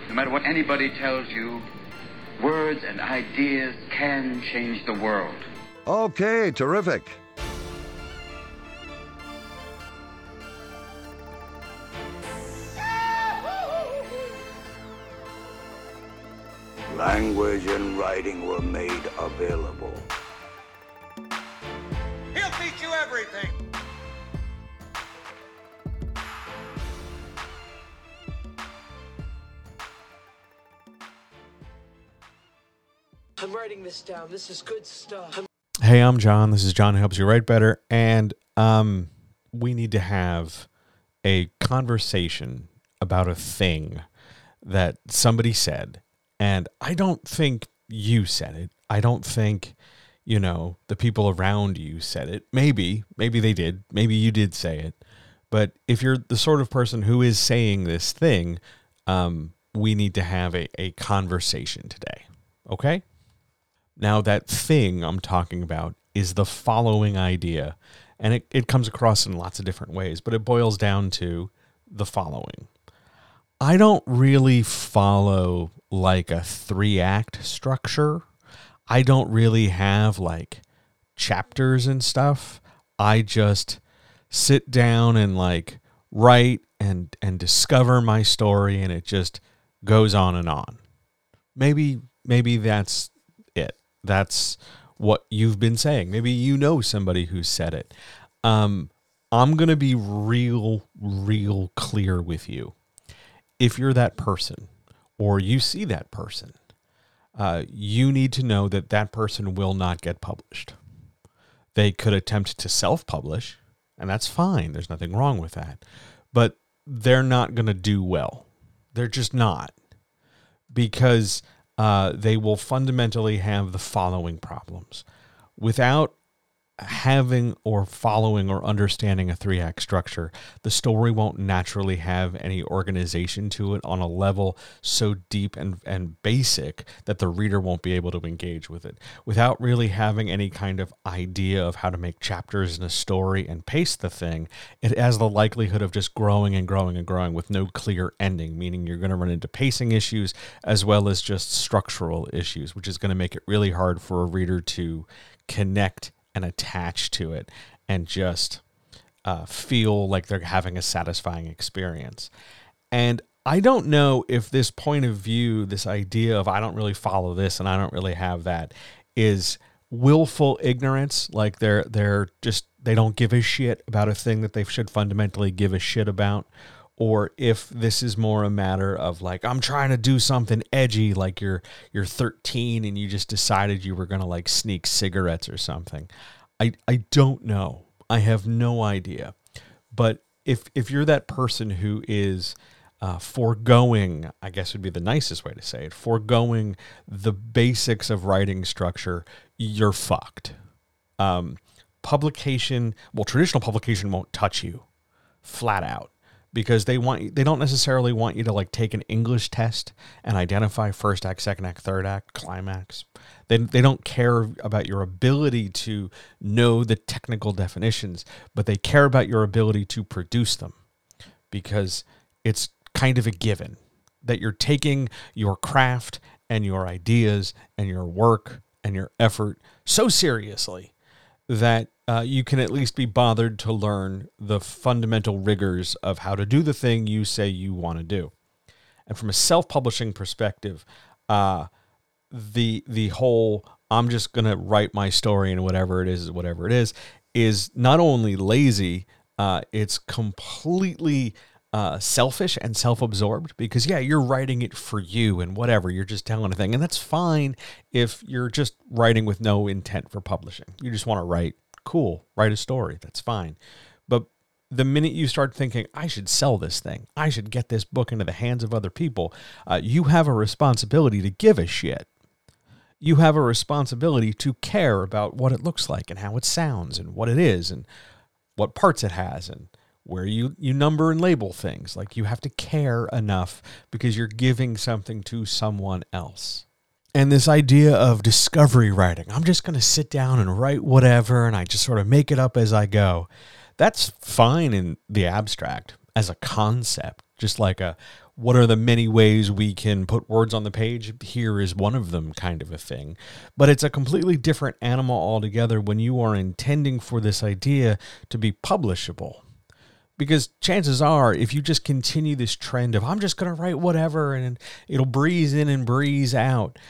No matter what anybody tells you, words and ideas can change the world. Okay, terrific. Language and writing were made available. He'll teach you everything. I'm writing this down. This is good stuff. Hey, I'm John. This is John Who Helps You Write Better. And we need to have a conversation about a thing that somebody said. And I don't think you said it. I don't think, the people around you said it. Maybe they did. Maybe you did say it. But if you're the sort of person who is saying this thing, we need to have a conversation today. Okay? Now, that thing I'm talking about is the following idea, and it comes across in lots of different ways, but it boils down to the following. I don't really follow like a 3-act structure. I don't really have like chapters and stuff. I just sit down and like write and discover my story, and it just goes on and on. Maybe that's it. That's what you've been saying. Maybe you know somebody who said it. I'm going to be real clear with you. If you're that person or you see that person, you need to know that person will not get published. They could attempt to self-publish, and that's fine. There's nothing wrong with that. But they're not going to do well. They're just not. Because they will fundamentally have the following problems. Without having or following or understanding a 3-act structure, the story won't naturally have any organization to it on a level so deep and basic that the reader won't be able to engage with it. Without really having any kind of idea of how to make chapters in a story and pace the thing, it has the likelihood of just growing and growing and growing with no clear ending, meaning you're going to run into pacing issues as well as just structural issues, which is going to make it really hard for a reader to connect and attach to it and just feel like they're having a satisfying experience. And I don't know if this point of view, this idea of I don't really follow this and I don't really have that, is willful ignorance, like they don't give a shit about a thing that they should fundamentally give a shit about, or if this is more a matter of like, I'm trying to do something edgy, like you're 13 and you just decided you were going to like sneak cigarettes or something. I don't know. I have no idea. But if you're that person who is foregoing, I guess would be the nicest way to say it, foregoing the basics of writing structure, you're fucked. Traditional publication won't touch you flat out. Because they don't necessarily want you to like take an English test and identify first act, second act, third act, climax. They don't care about your ability to know the technical definitions, but they care about your ability to produce them, because it's kind of a given that you're taking your craft and your ideas and your work and your effort so seriously that you can at least be bothered to learn the fundamental rigors of how to do the thing you say you want to do. And from a self-publishing perspective, the whole I'm just going to write my story and whatever it is not only lazy, it's completely selfish and self-absorbed, because you're writing it for you and whatever, you're just telling a thing. And that's fine if you're just writing with no intent for publishing. You just want to write. Cool, write a story, that's fine. But the minute you start thinking, I should sell this thing, I should get this book into the hands of other people, you have a responsibility to give a shit. You have a responsibility to care about what it looks like and how it sounds and what it is and what parts it has and where you number and label things. Like, you have to care enough because you're giving something to someone else. And this idea of discovery writing, I'm just going to sit down and write whatever, and I just sort of make it up as I go. That's fine in the abstract as a concept, just like what are the many ways we can put words on the page? Here is one of them, kind of a thing. But it's a completely different animal altogether when you are intending for this idea to be publishable. Because chances are, if you just continue this trend of, I'm just going to write whatever and it'll breeze in and breeze out,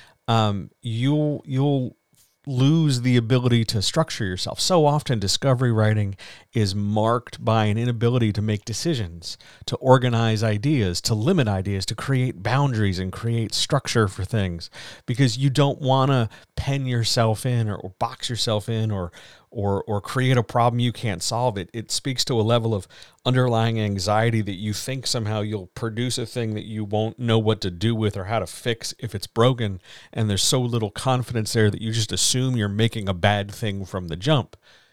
you'll lose the ability to structure yourself. So often discovery writing is marked by an inability to make decisions, to organize ideas, to limit ideas, to create boundaries and create structure for things, because you don't want to pen yourself in or box yourself in or create a problem you can't solve. It speaks to a level of underlying anxiety that you think somehow you'll produce a thing that you won't know what to do with or how to fix if it's broken, and there's so little confidence there that you just assume you're making a bad thing from the jump,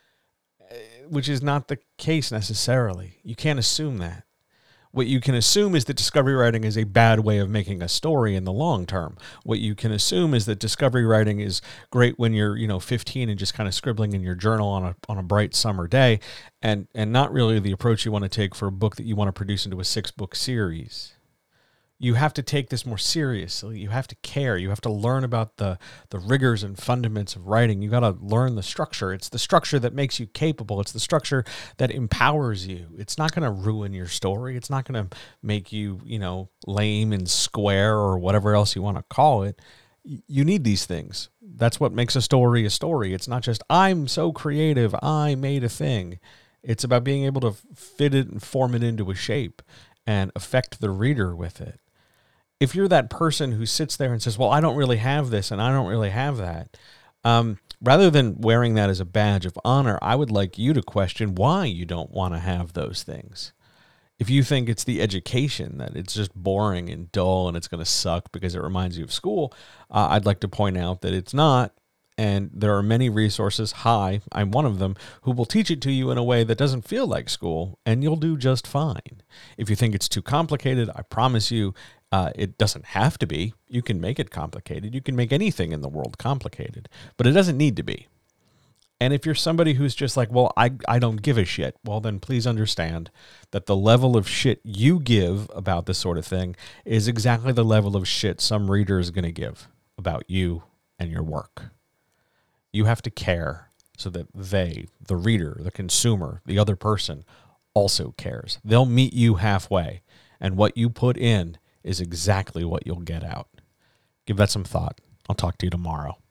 which is not the case necessarily. You can't assume that. What you can assume is that discovery writing is a bad way of making a story in the long term. What you can assume is that discovery writing is great when you're, 15 and just kind of scribbling in your journal on a bright summer day, and not really the approach you want to take for a book that you want to produce into a 6-book series. You have to take this more seriously. You have to care. You have to learn about the rigors and fundaments of writing. You got to learn the structure. It's the structure that makes you capable. It's the structure that empowers you. It's not going to ruin your story. It's not going to make you, lame and square or whatever else you want to call it. You need these things. That's what makes a story a story. It's not just, I'm so creative, I made a thing. It's about being able to fit it and form it into a shape and affect the reader with it. If you're that person who sits there and says, well, I don't really have this and I don't really have that, rather than wearing that as a badge of honor, I would like you to question why you don't want to have those things. If you think it's the education, that it's just boring and dull and it's going to suck because it reminds you of school, I'd like to point out that it's not. And there are many resources, I'm one of them, who will teach it to you in a way that doesn't feel like school, and you'll do just fine. If you think it's too complicated, I promise you, it doesn't have to be. You can make it complicated. You can make anything in the world complicated, but it doesn't need to be. And if you're somebody who's just like, well, I don't give a shit, well, then please understand that the level of shit you give about this sort of thing is exactly the level of shit some reader is going to give about you and your work. You have to care so that they, the reader, the consumer, the other person, also cares. They'll meet you halfway, and what you put in is exactly what you'll get out. Give that some thought. I'll talk to you tomorrow.